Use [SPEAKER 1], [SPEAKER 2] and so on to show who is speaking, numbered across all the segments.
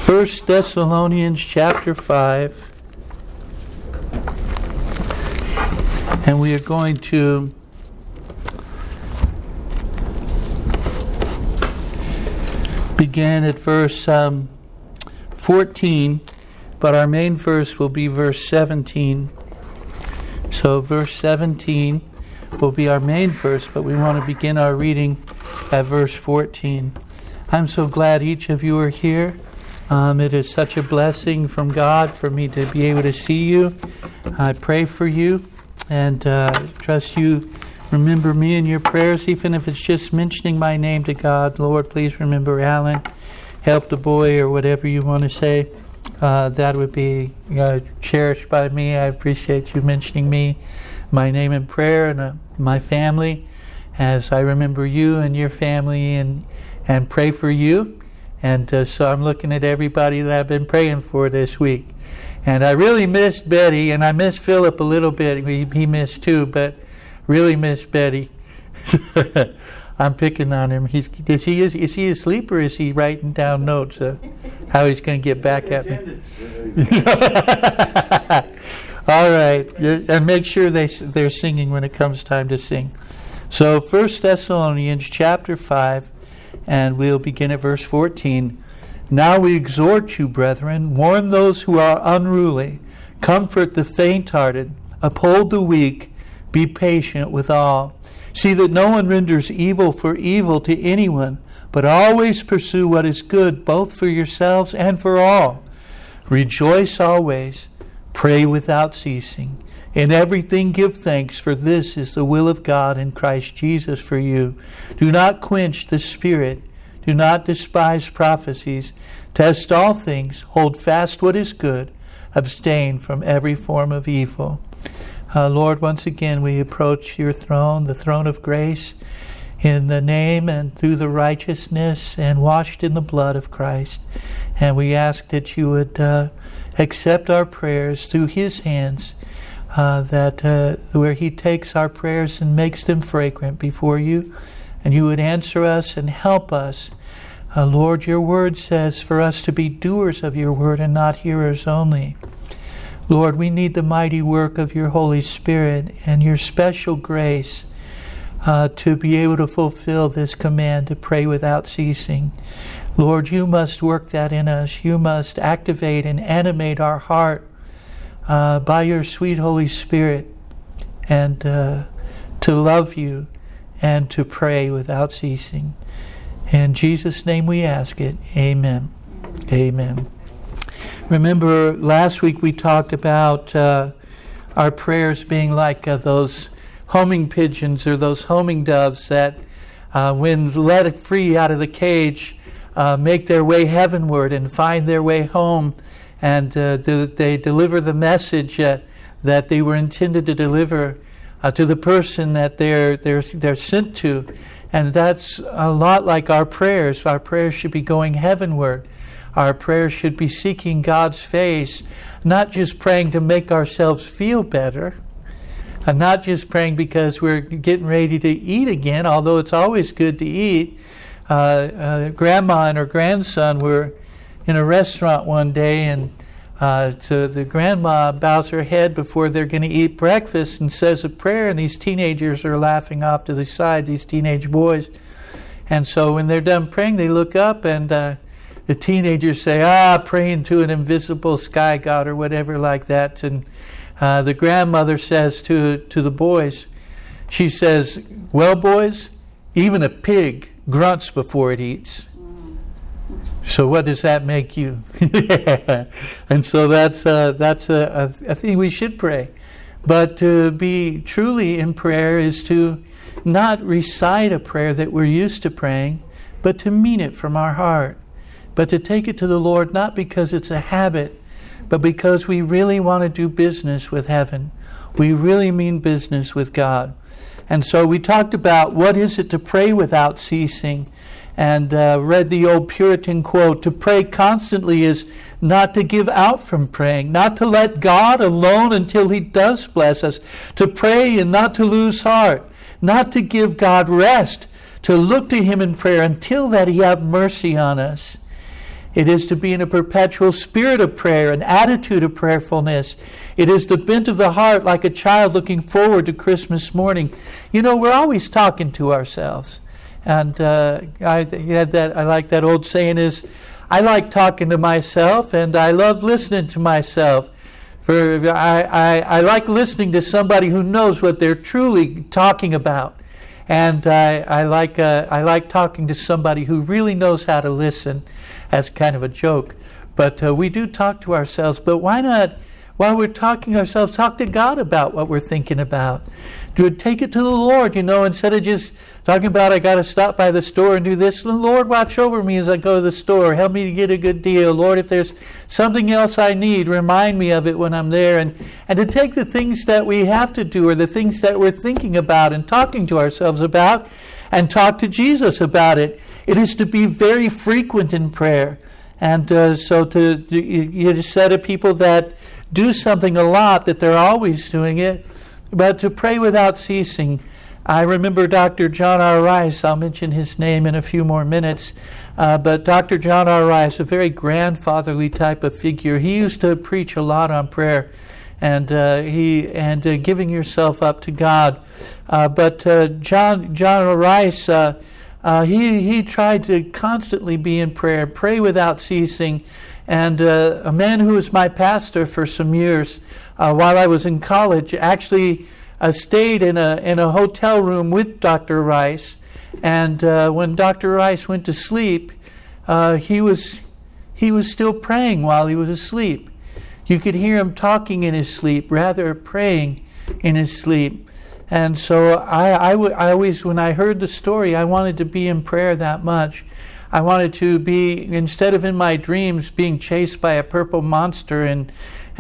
[SPEAKER 1] 1 Thessalonians chapter 5. And we are going to begin at verse 14, but our main verse will be verse 17. So verse 17 will be our main verse, but we want to begin our reading at verse 14. I'm so glad each of you are here. It is such a blessing from God for me to be able to see you. I pray for you and trust you remember me in your prayers, even if it's just mentioning my name to God. Lord, please remember Alan. Help the boy, or whatever you want to say. That would be cherished by me. I appreciate you mentioning me, my name in prayer, and my family, as I remember you and your family and pray for you. And so I'm looking at everybody that I've been praying for this week. And I really missed Betty, and I missed Philip a little bit. He missed too, but really missed Betty. I'm picking on him. Is he asleep, or is he writing down notes how he's going to get back at me? All right. And make sure they're singing when it comes time to sing. So 1 Thessalonians chapter 5, and we'll begin at verse 14. Now we exhort you, brethren, warn those who are unruly, comfort the faint-hearted, uphold the weak, be patient with all. See that no one renders evil for evil to anyone, but always pursue what is good, both for yourselves and for all. Rejoice always, pray without ceasing. In everything give thanks, for this is the will of God in Christ Jesus for you. Do not quench the Spirit. Do not despise prophecies. Test all things. Hold fast what is good. Abstain from every form of evil. Lord, once again we approach your throne, the throne of grace, in the name and through the righteousness and washed in the blood of Christ. And we ask that you would accept our prayers through his hands, that where he takes our prayers and makes them fragrant before you, and you would answer us and help us. Lord, your word says for us to be doers of your word and not hearers only. Lord, we need the mighty work of your Holy Spirit and your special grace to be able to fulfill this command to pray without ceasing. Lord, you must work that in us. You must activate and animate our heart by your sweet Holy Spirit, and to love you and to pray without ceasing. In Jesus' name we ask it. Amen. Amen. Remember, last week we talked about our prayers being like those homing pigeons or those homing doves that, when let free out of the cage, make their way heavenward and find their way home, and they deliver the message that they were intended to deliver to the person that they're sent to. And that's a lot like our prayers. Our prayers should be going heavenward. Our prayers should be seeking God's face, not just praying to make ourselves feel better, and not just praying because we're getting ready to eat again, although it's always good to eat. Grandma and her grandson were in a restaurant one day, and so the grandma bows her head before they're going to eat breakfast and says a prayer, and these teenagers are laughing off to the side, these teenage boys. And so when they're done praying, they look up, and the teenagers say, praying to an invisible sky god or whatever like that. And the grandmother says to the boys, she says, well, boys, even a pig grunts before it eats. So what does that make you? And so that's a thing we should pray. But to be truly in prayer is to not recite a prayer that we're used to praying, but to mean it from our heart. But to take it to the Lord, not because it's a habit, but because we really want to do business with heaven. We really mean business with God. And so we talked about what is it to pray without ceasing, and read the old Puritan quote, to pray constantly is not to give out from praying, not to let God alone until he does bless us, to pray and not to lose heart, not to give God rest, to look to him in prayer until that he have mercy on us. It is to be in a perpetual spirit of prayer, an attitude of prayerfulness. It is the bent of the heart like a child looking forward to Christmas morning. You know, we're always talking to ourselves. And I like that old saying is, I like talking to myself and I love listening to myself. I like listening to somebody who knows what they're truly talking about. And I like talking to somebody who really knows how to listen. That's kind of a joke. But we do talk to ourselves. But why not, while we're talking to ourselves, talk to God about what we're thinking about? Take it to the Lord, instead of just talking about, I got to stop by the store and do this. Lord, watch over me as I go to the store. Help me to get a good deal. Lord, if there's something else I need, remind me of it when I'm there. And to take the things that we have to do or the things that we're thinking about and talking to ourselves about and talk to Jesus about it. It is to be very frequent in prayer. And so you said to people that do something a lot, that they're always doing it, but to pray without ceasing. I remember Dr. John R. Rice. I'll mention his name in a few more minutes. But Dr. John R. Rice, a very grandfatherly type of figure, he used to preach a lot on prayer and giving yourself up to God. But John R. Rice, he tried to constantly be in prayer, pray without ceasing. And a man who was my pastor for some years, while I was in college, actually stayed in a hotel room with Dr. Rice. And when Dr. Rice went to sleep, he was still praying while he was asleep. You could hear him talking in his sleep, rather praying in his sleep. And so I always, when I heard the story, I wanted to be in prayer that much. I wanted to be, instead of in my dreams being chased by a purple monster and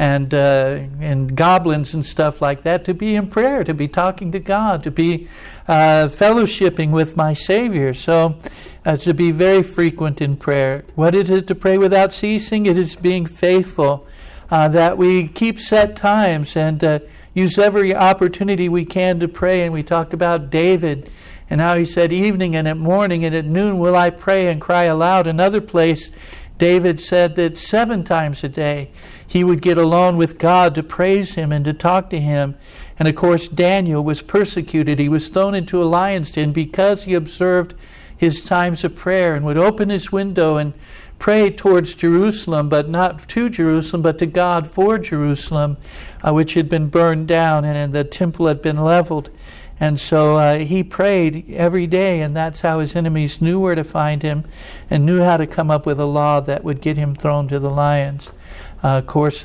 [SPEAKER 1] goblins and stuff like that, to be in prayer, to be talking to God, to be fellowshipping with my Savior. So to be very frequent in prayer. What is it to pray without ceasing? It is being faithful, that we keep set times and use every opportunity we can to pray. And we talked about David and how he said, evening and at morning and at noon will I pray and cry aloud. Another place, David said that 7 times a day he would get alone with God to praise him and to talk to him. And of course, Daniel was persecuted. He was thrown into a lion's den because he observed his times of prayer and would open his window and pray towards Jerusalem, but not to Jerusalem, but to God for Jerusalem, which had been burned down and the temple had been leveled. And so he prayed every day, and that's how his enemies knew where to find him and knew how to come up with a law that would get him thrown to the lions. Of course,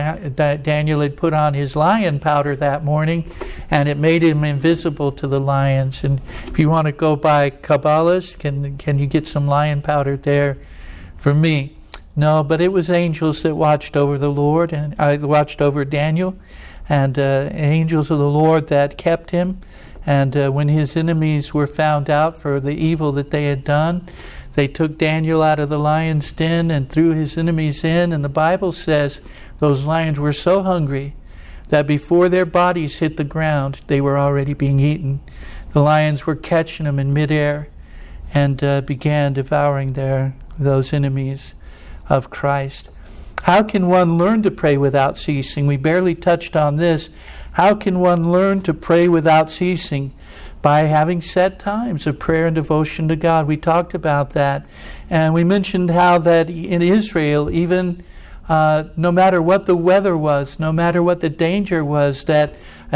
[SPEAKER 1] Daniel had put on his lion powder that morning, and it made him invisible to the lions. And if you want to go buy Kabbalahs, can you get some lion powder there for me? No, but it was angels that watched over the Lord, and watched over Daniel, and angels of the Lord that kept him. And when his enemies were found out for the evil that they had done, they took Daniel out of the lion's den and threw his enemies in. And the Bible says those lions were so hungry that before their bodies hit the ground, they were already being eaten. The lions were catching them in midair and began devouring those enemies of Christ. How can one learn to pray without ceasing? We barely touched on this. How can one learn to pray without ceasing? By having set times of prayer and devotion to God. We talked about that. And we mentioned how that in Israel, even no matter what the weather was, no matter what the danger was, that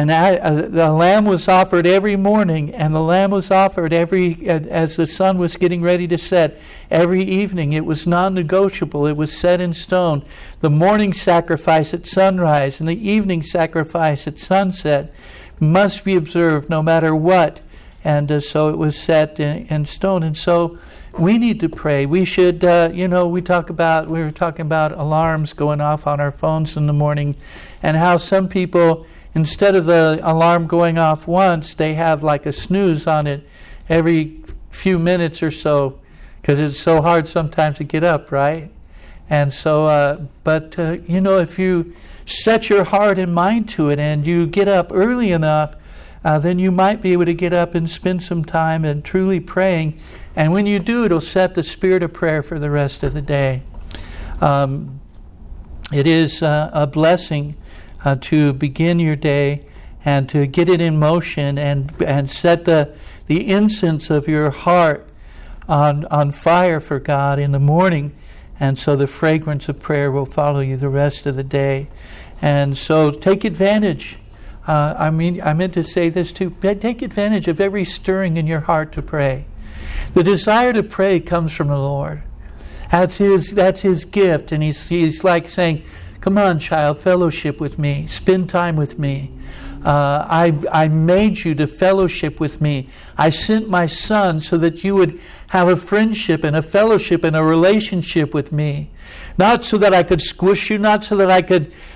[SPEAKER 1] the lamb was offered every morning, and the lamb was offered as the sun was getting ready to set. Every evening, it was non-negotiable. It was set in stone. The morning sacrifice at sunrise and the evening sacrifice at sunset must be observed no matter what. And so it was set in stone. And so we need to pray. We should, we were talking about alarms going off on our phones in the morning, and how some people, instead of the alarm going off once, they have like a snooze on it every few minutes or so, because it's so hard sometimes to get up, right? And so, if you set your heart and mind to it and you get up early enough, then you might be able to get up and spend some time and truly praying. And when you do, it'll set the spirit of prayer for the rest of the day. It is a blessing to begin your day and to get it in motion and set the incense of your heart on fire for God in the morning, and so the fragrance of prayer will follow you the rest of the day. And so take advantage. I meant to say this too. Take advantage of every stirring in your heart to pray. The desire to pray comes from the Lord. That's His gift, and He's like saying, "Come on, child, fellowship with me. Spend time with me. I made you to fellowship with me. I sent my Son so that you would have a friendship and a fellowship and a relationship with me. Not so that I could squish you, not so that I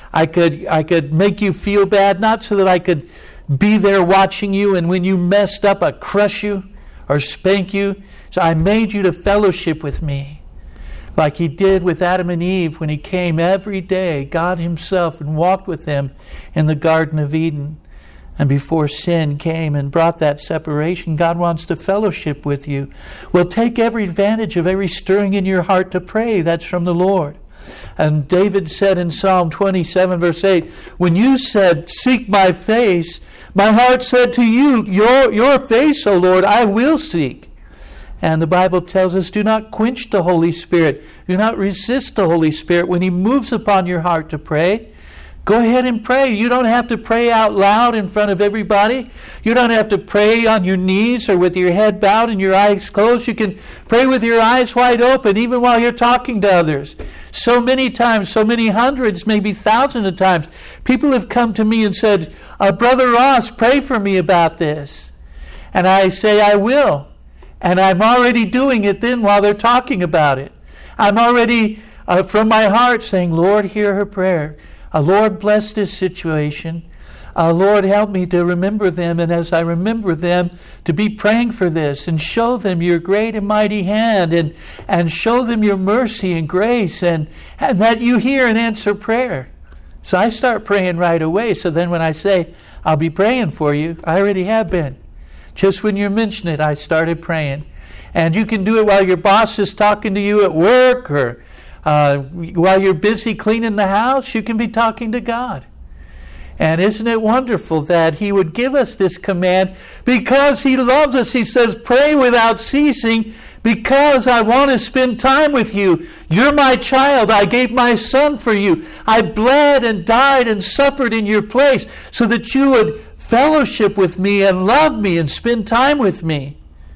[SPEAKER 1] could make you feel bad, not so that I could be there watching you and when you messed up I'd crush you or spank you. So I made you to fellowship with me. Like He did with Adam and Eve when He came every day, God Himself, and walked with them in the Garden of Eden. And before sin came and brought that separation, God wants to fellowship with you. Well, take every advantage of every stirring in your heart to pray. That's from the Lord. And David said in Psalm 27, verse 8, "When you said, 'Seek my face,' my heart said to you, 'Your face, O Lord, I will seek.'" And the Bible tells us, do not quench the Holy Spirit. Do not resist the Holy Spirit when He moves upon your heart to pray. Go ahead and pray. You don't have to pray out loud in front of everybody. You don't have to pray on your knees or with your head bowed and your eyes closed. You can pray with your eyes wide open even while you're talking to others. So many times, so many hundreds, maybe thousands of times, people have come to me and said, "Brother Ross, pray for me about this." And I say, "I will." And I'm already doing it then while they're talking about it. I'm already from my heart saying, "Lord, hear her prayer. Lord, bless this situation. Lord, help me to remember them. And as I remember them, to be praying for this and show them your great and mighty hand and show them your mercy and grace and that you hear and answer prayer." So I start praying right away. So then when I say, "I'll be praying for you," I already have been. Just when you mention it, I started praying. And you can do it while your boss is talking to you at work or while you're busy cleaning the house. You can be talking to God. And isn't it wonderful that He would give us this command because He loves us? He says, "Pray without ceasing because I want to spend time with you. You're my child. I gave my Son for you. I bled and died and suffered in your place so that you would fellowship with me and love me and spend time with me."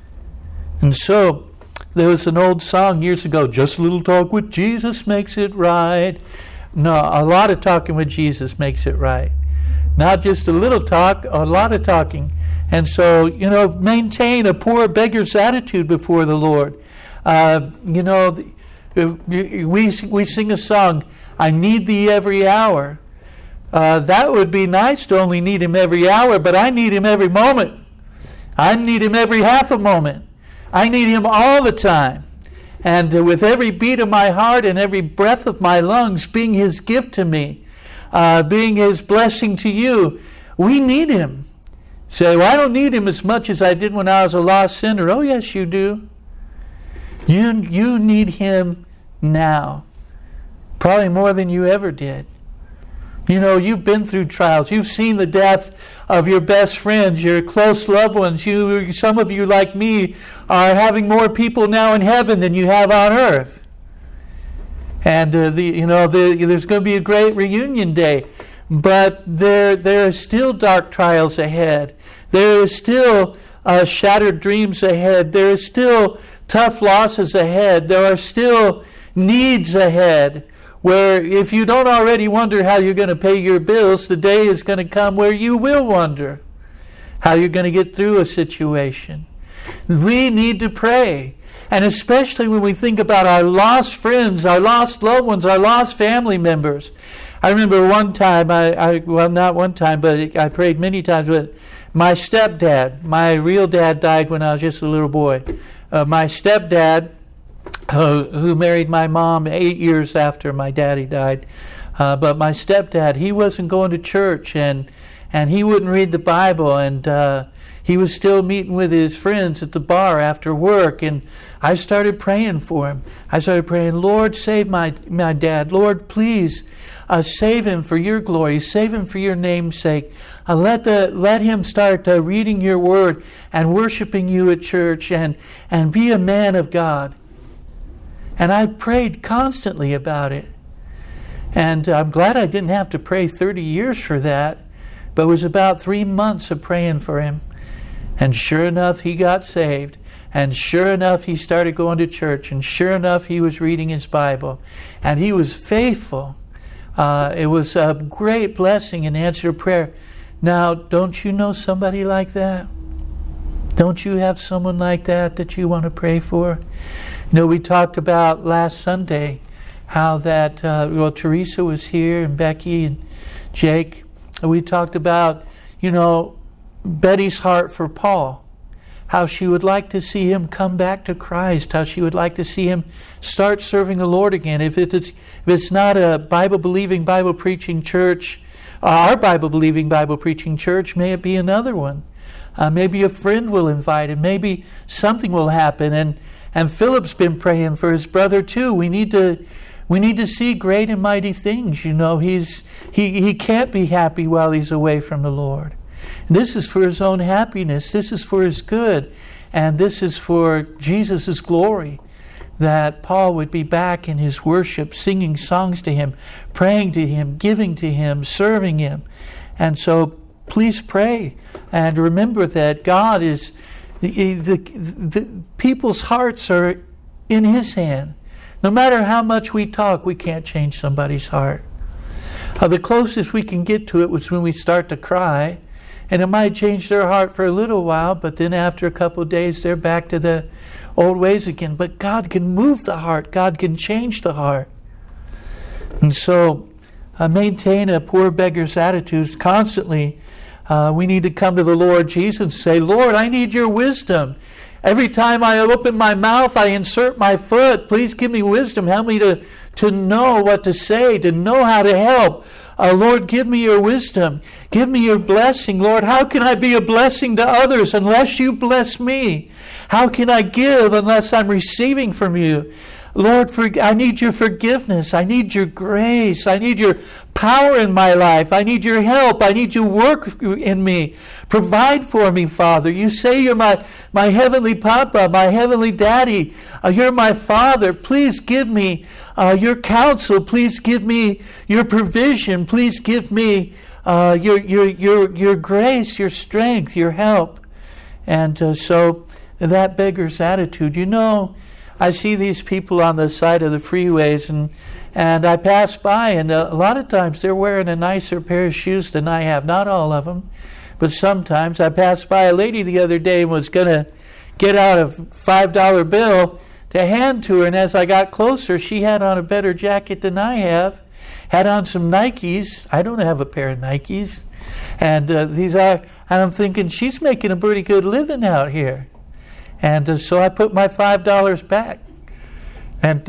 [SPEAKER 1] And so there was an old song years ago, "Just a little talk with Jesus makes it right." No, a lot of talking with Jesus makes it right. Not just a little talk, a lot of talking. And so, maintain a poor beggar's attitude before the Lord. We sing a song, "I need thee every hour." That would be nice to only need Him every hour, but I need Him every moment. I need Him every half a moment. I need Him all the time. And with every beat of my heart and every breath of my lungs being His gift to me, being His blessing to you, we need Him. Say, "Well, I don't need Him as much as I did when I was a lost sinner." Oh, yes, you do. You need Him now. Probably more than you ever did. You've been through trials. You've seen the death of your best friends, your close loved ones. Some of you, like me, are having more people now in heaven than you have on earth. And there's going to be a great reunion day. But there are still dark trials ahead. There are still shattered dreams ahead. There are still tough losses ahead. There are still needs ahead. Where if you don't already wonder how you're going to pay your bills, the day is going to come where you will wonder how you're going to get through a situation. We need to pray. And especially when we think about our lost friends, our lost loved ones, our lost family members. I remember one time, not one time, but I prayed many times, but my stepdad, my real dad died when I was just a little boy. My stepdad, who married my mom 8 years after my daddy died. But my stepdad, he wasn't going to church and he wouldn't read the Bible, and he was still meeting with his friends at the bar after work, and I started praying for him. I started praying, Lord, save my dad. Lord, please save him for your glory. Save him for your name's sake. Let him start reading your word and worshiping you at church and be a man of God. And I prayed constantly about it. And I'm glad I didn't have to pray 30 years for that. But it was about 3 months of praying for him. And sure enough, he got saved. And sure enough, he started going to church. And sure enough, he was reading his Bible. And he was faithful. It was a great blessing and answer to prayer. Now, don't you know somebody like that? Don't you have someone like that you want to pray for? You know, we talked about last Sunday how that, Teresa was here and Becky and Jake. We talked about, Betty's heart for Paul. How she would like to see him come back to Christ. How she would like to see him start serving the Lord again. If it's not a Bible-believing, Bible-preaching church, our Bible-believing, Bible-preaching church, may it be another one. Maybe a friend will invite him. Maybe something will happen. And Philip's been praying for his brother too. We need to see great and mighty things. He can't be happy while he's away from the Lord. This is for his own happiness. This is for his good. And this is for Jesus' glory. That Paul would be back in his worship, singing songs to him, praying to him, giving to him, serving him. And so please pray. And remember that God is, the people's hearts are in his hand. No matter how much we talk, we can't change somebody's heart. The closest we can get to it was when we start to cry. And it might change their heart for a little while, but then after a couple of days, they're back to the old ways again. But God can move the heart. God can change the heart. And so maintain a poor beggar's attitude constantly. We need to come to the Lord Jesus and say, Lord, I need your wisdom. Every time I open my mouth, I insert my foot. Please give me wisdom. Help me to know what to say, to know how to help. Lord, give me your wisdom. Give me your blessing. Lord, how can I be a blessing to others unless you bless me? How can I give unless I'm receiving from you? Lord, I need your forgiveness. I need your grace. I need your power in my life. I need your help. I need your work in me. Provide for me, Father. You say you're my heavenly Papa, my heavenly Daddy. You're my Father. Please give me your counsel. Please give me your provision. Please give me your grace, your strength, your help. And so that beggar's attitude, I see these people on the side of the freeways and I pass by, and a lot of times they're wearing a nicer pair of shoes than I have. Not all of them, but sometimes. I passed by a lady the other day and was going to get out a $5 bill to hand to her, and as I got closer, she had on a better jacket than I have, had on some Nikes. I don't have a pair of Nikes. And I'm thinking, she's making a pretty good living out here. And so I put my $5 back. And,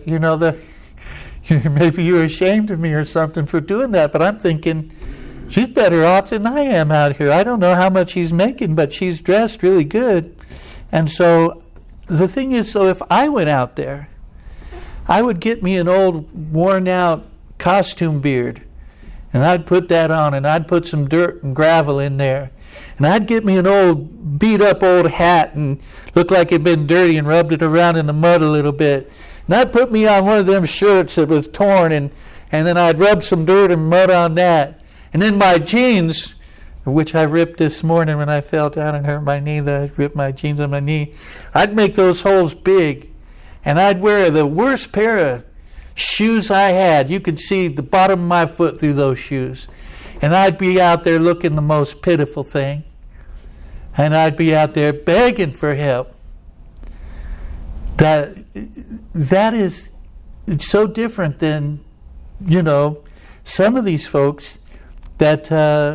[SPEAKER 1] maybe you're ashamed of me or something for doing that, but I'm thinking, she's better off than I am out here. I don't know how much she's making, but she's dressed really good. And so the thing is, though, if I went out there, I would get me an old, worn-out costume beard, and I'd put that on, and I'd put some dirt and gravel in there. And I'd get me an old, beat-up old hat and look like it'd been dirty and rubbed it around in the mud a little bit. And I'd put me on one of them shirts that was torn, and then I'd rub some dirt and mud on that. And then my jeans, which I ripped this morning when I fell down and hurt my knee, that I ripped my jeans on my knee, I'd make those holes big. And I'd wear the worst pair of shoes I had. You could see the bottom of my foot through those shoes. And I'd be out there looking the most pitiful thing. And I'd be out there begging for help. That is, it's so different than, some of these folks that,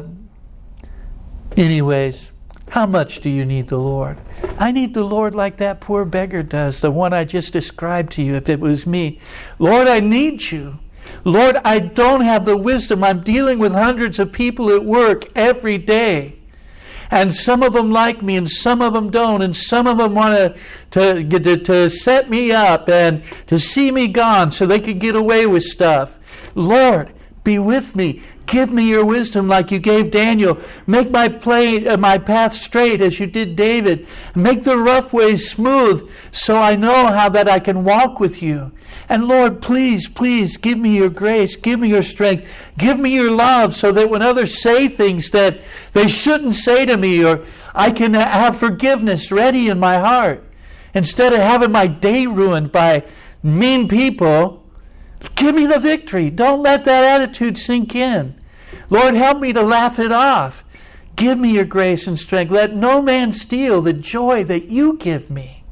[SPEAKER 1] anyways, how much do you need the Lord? I need the Lord like that poor beggar does, the one I just described to you, if it was me. Lord, I need you. Lord, I don't have the wisdom. I'm dealing with hundreds of people at work every day. And some of them like me and some of them don't. And some of them want to set me up and to see me gone so they can get away with stuff. Lord, be with me. Give me your wisdom like you gave Daniel. Make my path straight as you did David. Make the rough ways smooth so I know how that I can walk with you. And Lord, please, please give me your grace. Give me your strength. Give me your love so that when others say things that they shouldn't say to me, or I can have forgiveness ready in my heart. Instead of having my day ruined by mean people, give me the victory. Don't let that attitude sink in. Lord, help me to laugh it off. Give me your grace and strength. Let no man steal the joy that you give me.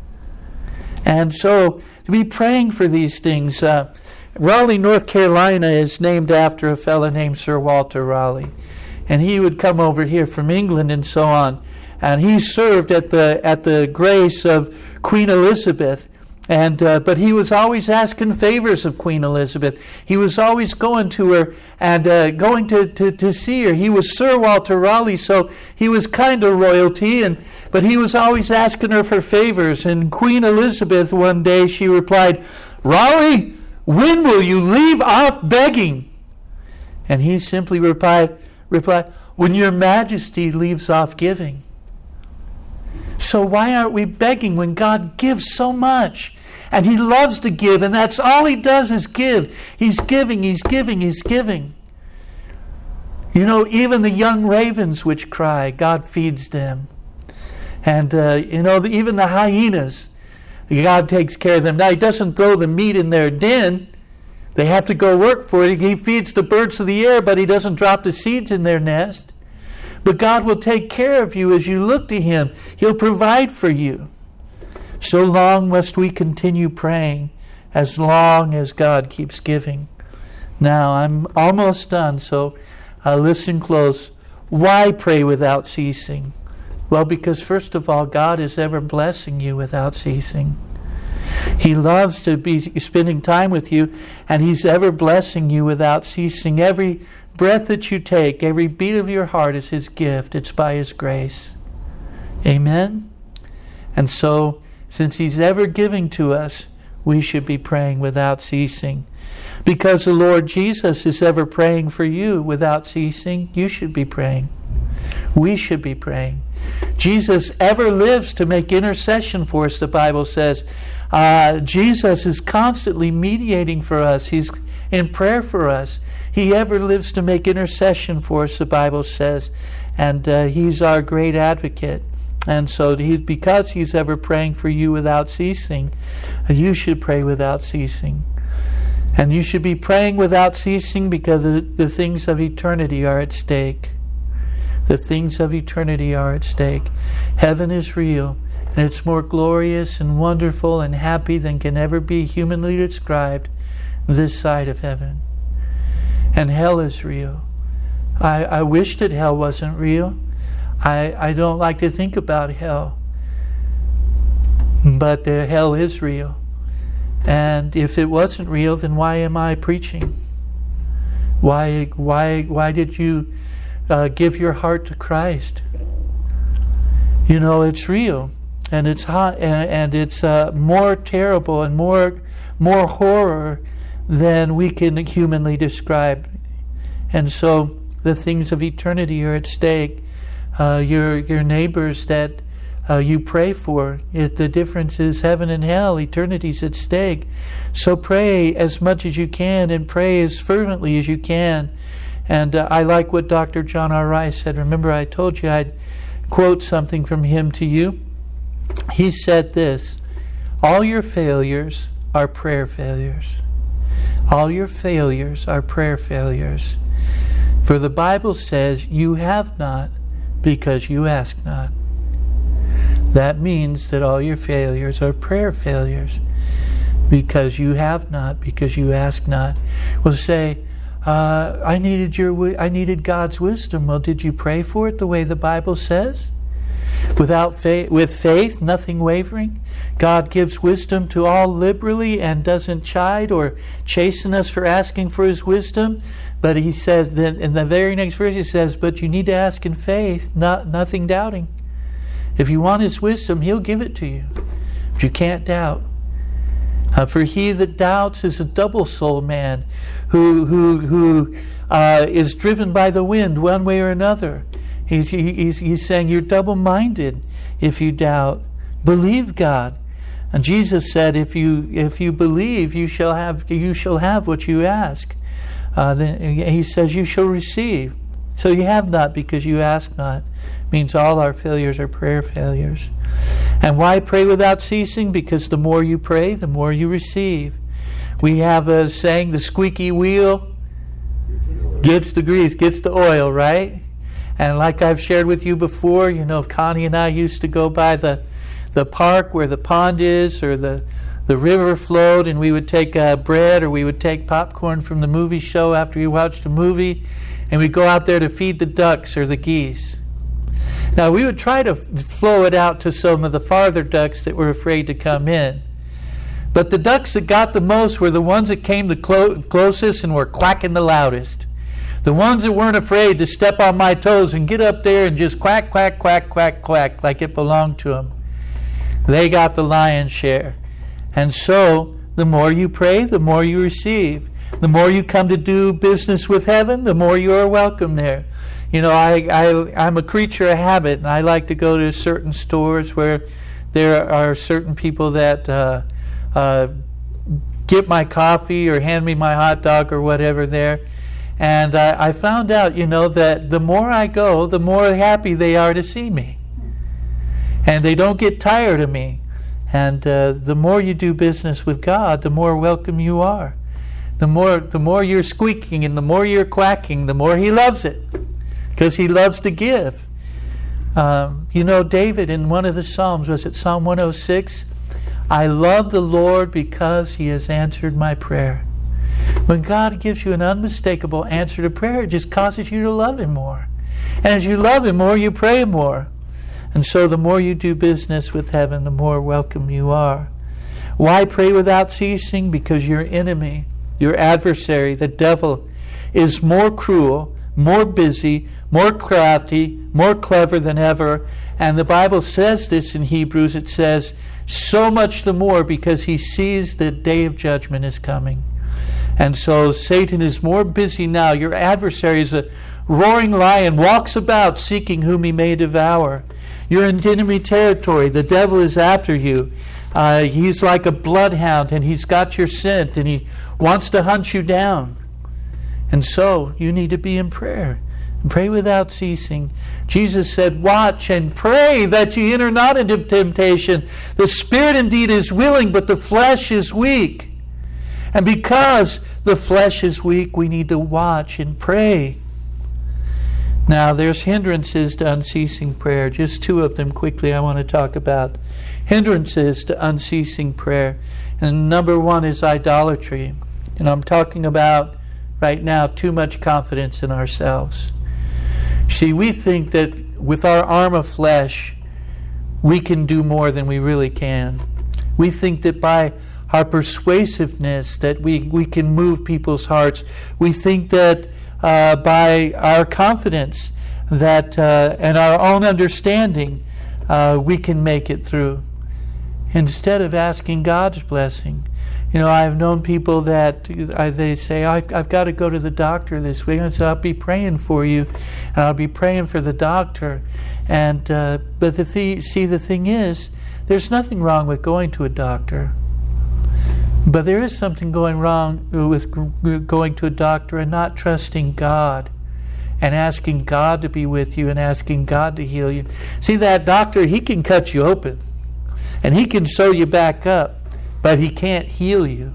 [SPEAKER 1] And so, to be praying for these things. Raleigh, North Carolina is named after a fellow named Sir Walter Raleigh. And he would come over here from England and so on. And he served at the grace of Queen Elizabeth. And but he was always asking favors of Queen Elizabeth. He was always going to her and going to see her. He was Sir Walter Raleigh, so he was kind of royalty, but he was always asking her for favors. And Queen Elizabeth, one day, she replied, "Raleigh, when will you leave off begging?" And he simply replied, "When your Majesty leaves off giving." So why aren't we begging when God gives so much? And He loves to give, and that's all He does is give. He's giving, He's giving, He's giving. You know, even the young ravens which cry, God feeds them. And, even the hyenas, God takes care of them. Now, He doesn't throw the meat in their den. They have to go work for it. He feeds the birds of the air, but He doesn't drop the seeds in their nest. But God will take care of you as you look to Him. He'll provide for you. So long must we continue praying, as long as God keeps giving. Now, I'm almost done, so listen close. Why pray without ceasing? Well, because first of all, God is ever blessing you without ceasing. He loves to be spending time with you, and He's ever blessing you without ceasing. Every breath that you take, every beat of your heart is His gift. It's by His grace. Amen? And so, since He's ever giving to us, we should be praying without ceasing. Because the Lord Jesus is ever praying for you without ceasing, you should be praying. We should be praying. Jesus ever lives to make intercession for us, the Bible says. Jesus is constantly mediating for us. He's in prayer for us. He ever lives to make intercession for us, the Bible says. And He's our great advocate. And so because He's ever praying for you without ceasing, you should pray without ceasing. And you should be praying without ceasing because the things of eternity are at stake. The things of eternity are at stake. Heaven is real, and it's more glorious and wonderful and happy than can ever be humanly described this side of heaven. And hell is real. I wish that hell wasn't real. I don't like to think about hell. But hell is real. And if it wasn't real, then why am I preaching? Why did you give your heart to Christ? You know, it's real. And it's hot, and it's more terrible and more horror than we can humanly describe. And so the things of eternity are at stake. Your neighbors that you pray for, the difference is heaven and hell. Eternity's at stake. So pray as much as you can and pray as fervently as you can. And I like what Dr. John R. Rice said. Remember, I told you I'd quote something from him to you. He said this: all your failures are prayer failures. All your failures are prayer failures. For the Bible says, you have not because you ask not. That means that all your failures are prayer failures. Because you have not, because you ask not. Well, say, I needed God's wisdom. Well, did you pray for it the way the Bible says? With faith, nothing wavering. God gives wisdom to all liberally and doesn't chide or chasten us for asking for His wisdom. But He says, then in the very next verse He says, but you need to ask in faith, nothing doubting. If you want His wisdom, He'll give it to you. But you can't doubt. For he that doubts is a double-souled man who is driven by the wind one way or another. He's saying you're double-minded if you doubt. Believe God. And Jesus said, if you believe, you shall have what you ask. Then He says you shall receive. So you have not because you ask not. Means all our failures are prayer failures. And why pray without ceasing? Because the more you pray, the more you receive. We have a saying, the squeaky wheel gets the grease, gets the oil, right? And like I've shared with you before, Connie and I used to go by the park where the pond is or the river flowed, and we would take bread or we would take popcorn from the movie show after we watched a movie, and we'd go out there to feed the ducks or the geese. Now, we would try to flow it out to some of the farther ducks that were afraid to come in. But the ducks that got the most were the ones that came the closest and were quacking the loudest. The ones that weren't afraid to step on my toes and get up there and just quack, quack, quack, quack, quack like it belonged to them. They got the lion's share. And so, the more you pray, the more you receive. The more you come to do business with heaven, the more you are welcome there. I'm a creature of habit, and I like to go to certain stores where there are certain people that get my coffee or hand me my hot dog or whatever there. And I found out, that the more I go, the more happy they are to see me. And they don't get tired of me. And the more you do business with God, the more welcome you are. The more you're squeaking and the more you're quacking, the more He loves it. Because He loves to give. David in one of the Psalms, was it Psalm 106? I love the Lord because He has answered my prayer. When God gives you an unmistakable answer to prayer, it just causes you to love Him more. And as you love Him more, you pray more. And so the more you do business with heaven, the more welcome you are. Why pray without ceasing? Because your enemy, your adversary, the devil, is more cruel, more busy, more crafty, more clever than ever. And the Bible says this in Hebrews. It says, so much the more because he sees the day of judgment is coming. And so Satan is more busy now. Your adversary is a roaring lion, walks about seeking whom he may devour. You're in enemy territory. The devil is after you. He's like a bloodhound, and he's got your scent, and he wants to hunt you down. And so you need to be in prayer. And pray without ceasing. Jesus said, watch and pray that ye enter not into temptation. The spirit indeed is willing, but the flesh is weak. And because the flesh is weak, we need to watch and pray. Now, there's hindrances to unceasing prayer. Just two of them quickly I want to talk about. Hindrances to unceasing prayer. And number one is idolatry. And I'm talking about right now too much confidence in ourselves. See, we think that with our arm of flesh, we can do more than we really can. We think that by our persuasiveness that we can move people's hearts. We think that by our confidence that and our own understanding, we can make it through. Instead of asking God's blessing. I've known people that they say, I've got to go to the doctor this week. And so I'll be praying for you, and I'll be praying for the doctor. And but the thing is, there's nothing wrong with going to a doctor. But there is something going wrong with going to a doctor and not trusting God and asking God to be with you and asking God to heal you. See, that doctor, he can cut you open and he can sew you back up, but he can't heal you.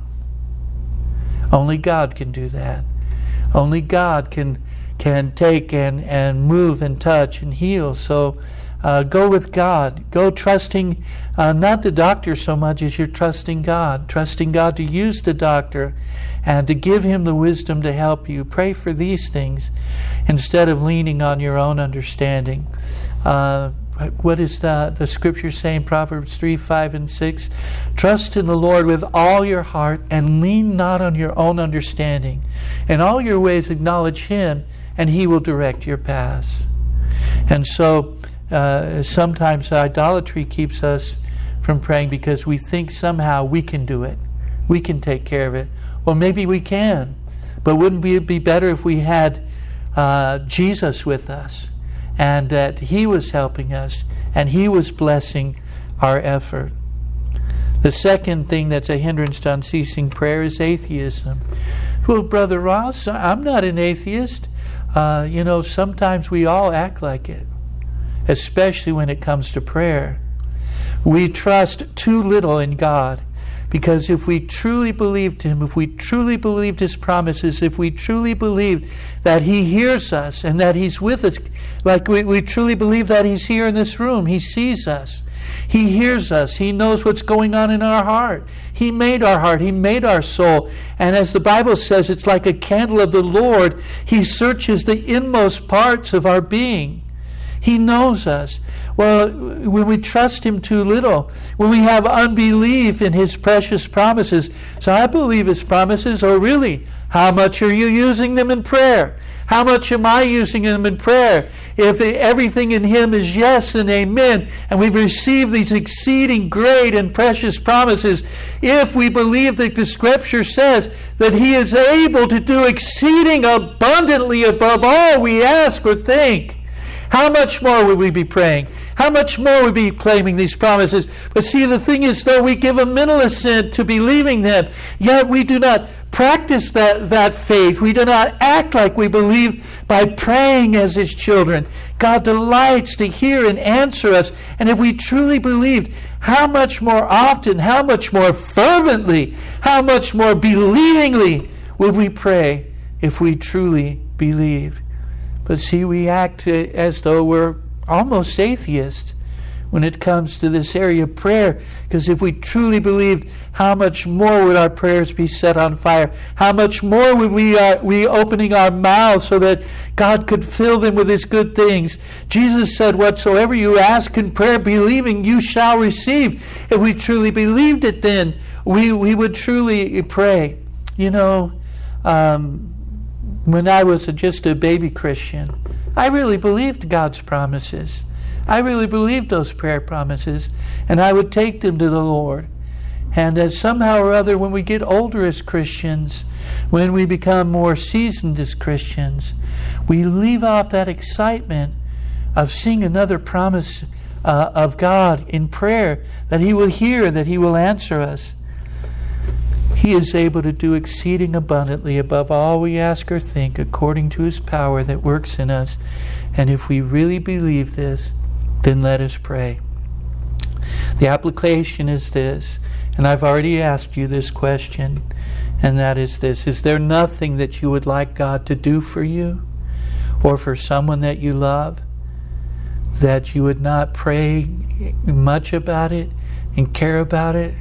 [SPEAKER 1] Only God can do that. Only God can take and move and touch and heal. So go with God. Go trusting not the doctor so much as you're trusting God to use the doctor and to give him the wisdom to help you. Pray for these things instead of leaning on your own understanding. what is the scripture saying? Proverbs 3, 5, and 6. Trust in the Lord with all your heart and lean not on your own understanding. In all your ways acknowledge Him, and He will direct your paths. And so sometimes idolatry keeps us from praying because we think somehow we can do it. We can take care of it. Well, maybe we can. But wouldn't it be better if we had Jesus with us, and that He was helping us and He was blessing our effort? The second thing that's a hindrance to unceasing prayer is atheism. Well, Brother Ross, I'm not an atheist. Sometimes we all act like it, especially when it comes to prayer. We trust too little in God. Because if we truly believed Him, if we truly believed His promises, if we truly believed that He hears us and that He's with us, like we truly believe that He's here in this room, He sees us, He hears us, He knows what's going on in our heart. He made our heart, He made our soul. And as the Bible says, it's like a candle of the Lord. He searches the inmost parts of our being. He knows us. Well, when we trust Him too little, when we have unbelief in His precious promises, so I believe His promises, oh really, how much are you using them in prayer? How much am I using them in prayer? If everything in Him is yes and amen, and we've received these exceeding great and precious promises, if we believe that the Scripture says that He is able to do exceeding abundantly above all we ask or think, how much more would we be praying? How much more would we be claiming these promises? But see, the thing is, though we give a mental assent to believing them, yet we do not practice that faith. We do not act like we believe by praying as His children. God delights to hear and answer us. And if we truly believed, how much more often, how much more fervently, how much more believingly would we pray if we truly believed? But see, we act as though we're almost atheists when it comes to this area of prayer. Because if we truly believed, how much more would our prayers be set on fire? How much more would we opening our mouths so that God could fill them with His good things? Jesus said, whatsoever you ask in prayer, believing, you shall receive. If we truly believed it, then we would truly pray. When I was just a baby Christian, I really believed God's promises. I really believed those prayer promises, and I would take them to the Lord. And as somehow or other, when we get older as Christians, when we become more seasoned as Christians, we leave off that excitement of seeing another promise of God in prayer, that He will hear, that He will answer us. He is able to do exceeding abundantly above all we ask or think, according to His power that works in us. And if we really believe this, then let us pray. The application is this, and I've already asked you this question, and that is this: is there nothing that you would like God to do for you or for someone that you love, that you would not pray much about it and care about it?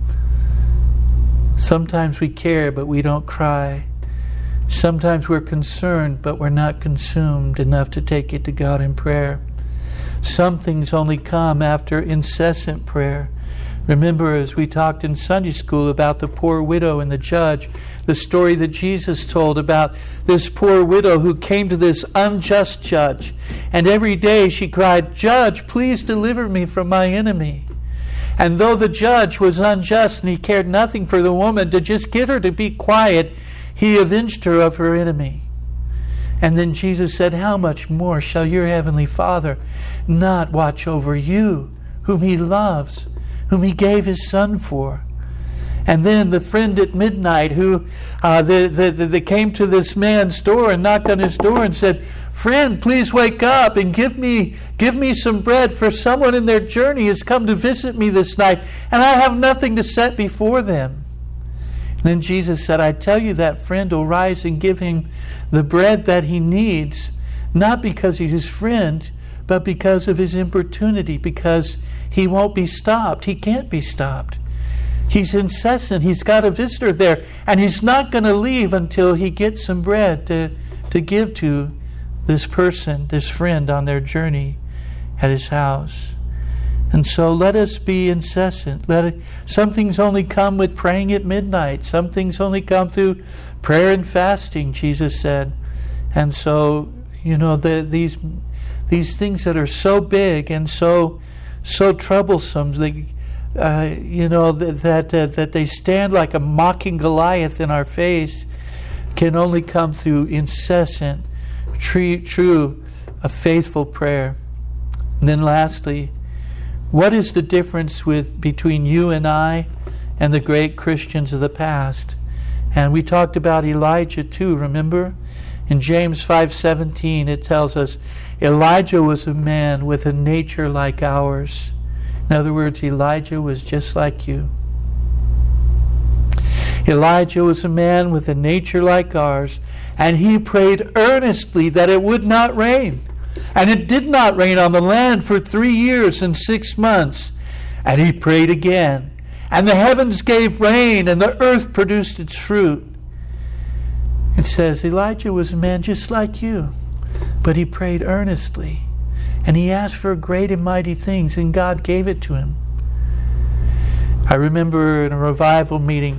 [SPEAKER 1] Sometimes we care, but we don't cry. Sometimes we're concerned, but we're not consumed enough to take it to God in prayer. Some things only come after incessant prayer. Remember, as we talked in Sunday school about the poor widow and the judge, the story that Jesus told about this poor widow who came to this unjust judge. And every day she cried, "Judge, please deliver me from my enemy." And though the judge was unjust and he cared nothing for the woman, to just get her to be quiet, he avenged her of her enemy. And then Jesus said, how much more shall your heavenly Father not watch over you, whom He loves, whom He gave His Son for? And then the friend at midnight who they came to this man's door and knocked on his door and said, "Friend, please wake up and give me some bread, for someone in their journey has come to visit me this night, and I have nothing to set before them." And then Jesus said, "I tell you, that friend will rise and give him the bread that he needs, not because he's his friend, but because of his importunity, because he won't be stopped. He can't be stopped. He's incessant. He's got a visitor there, and he's not going to leave until he gets some bread to give to this person, this friend on their journey." at His house. And so let us be incessant. Some things only come with praying at midnight. Some things only come through prayer and fasting, Jesus said. And so, these things that are so big and so troublesome, that they stand like a mocking Goliath in our face, can only come through incessant, true, a faithful prayer. And then lastly, what is the difference between you and I and the great Christians of the past? And we talked about Elijah too, remember? In James 5:17 it tells us, Elijah was a man with a nature like ours. In other words, Elijah was just like you. Elijah was a man with a nature like ours, and he prayed earnestly that it would not rain. And it did not rain on the land for 3 years and 6 months. And he prayed again. And the heavens gave rain, and the earth produced its fruit. It says Elijah was a man just like you, but he prayed earnestly. And he asked for great and mighty things, and God gave it to him. I remember in a revival meeting,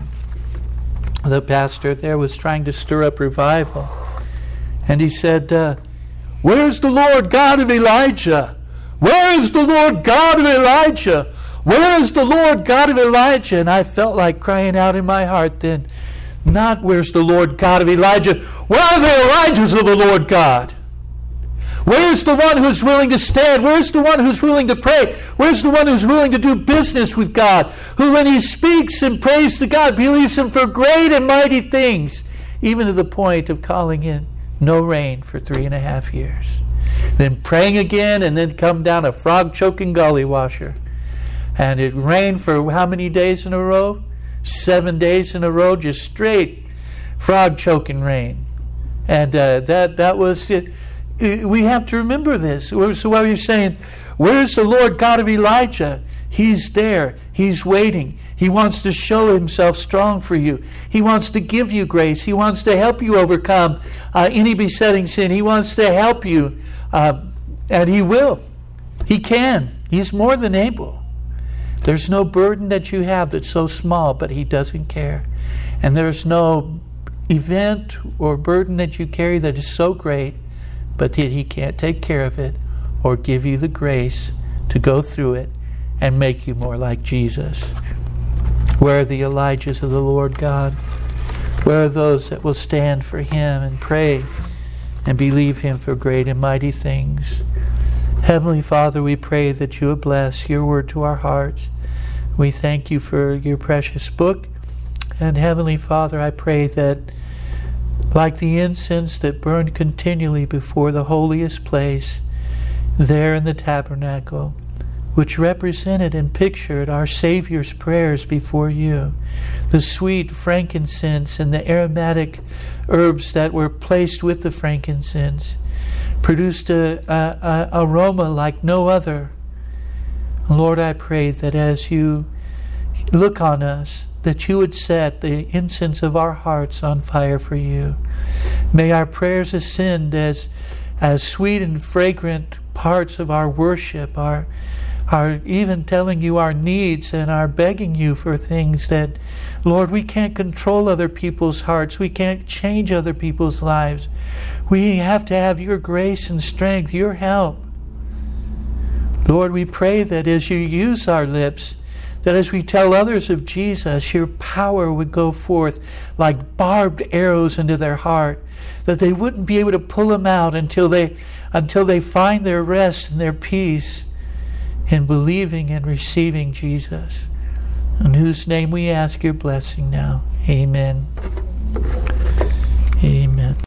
[SPEAKER 1] the pastor there was trying to stir up revival. And he said, "Where's the Lord God of Elijah? Where is the Lord God of Elijah? Where is the Lord God of Elijah?" And I felt like crying out in my heart then, not where's the Lord God of Elijah? Where are the Elijahs of the Lord God? Where's the one who's willing to stand? Where's the one who's willing to pray? Where's the one who's willing to do business with God? Who, when he speaks and prays to God, believes him for great and mighty things, even to the point of calling in no rain for 3.5 years. Then praying again, and then come down a frog-choking gully washer. And it rained for how many days in a row? 7 days in a row, just straight frog-choking rain. And that was it. We have to remember this. So while you're saying, where's the Lord God of Elijah? He's there. He's waiting. He wants to show himself strong for you. He wants to give you grace. He wants to help you overcome any besetting sin. He wants to help you. And he will. He can. He's more than able. There's no burden that you have that's so small, but he doesn't care. And there's no event or burden that you carry that is so great, but that he can't take care of it or give you the grace to go through it and make you more like Jesus. Where are the Elijahs of the Lord God? Where are those that will stand for him and pray and believe him for great and mighty things? Heavenly Father, we pray that you would bless your word to our hearts. We thank you for your precious book. And Heavenly Father, I pray that like the incense that burned continually before the holiest place, there in the tabernacle, which represented and pictured our Savior's prayers before you, the sweet frankincense and the aromatic herbs that were placed with the frankincense, produced an aroma like no other. Lord, I pray that as you look on us, that you would set the incense of our hearts on fire for you. May our prayers ascend as sweet and fragrant parts of our worship, our even telling you our needs and our begging you for things that, Lord, we can't control other people's hearts. We can't change other people's lives. We have to have your grace and strength, your help. Lord, we pray that as you use our lips, that as we tell others of Jesus, your power would go forth like barbed arrows into their heart, that they wouldn't be able to pull them out until they find their rest and their peace in believing and receiving Jesus. In whose name we ask your blessing now. Amen.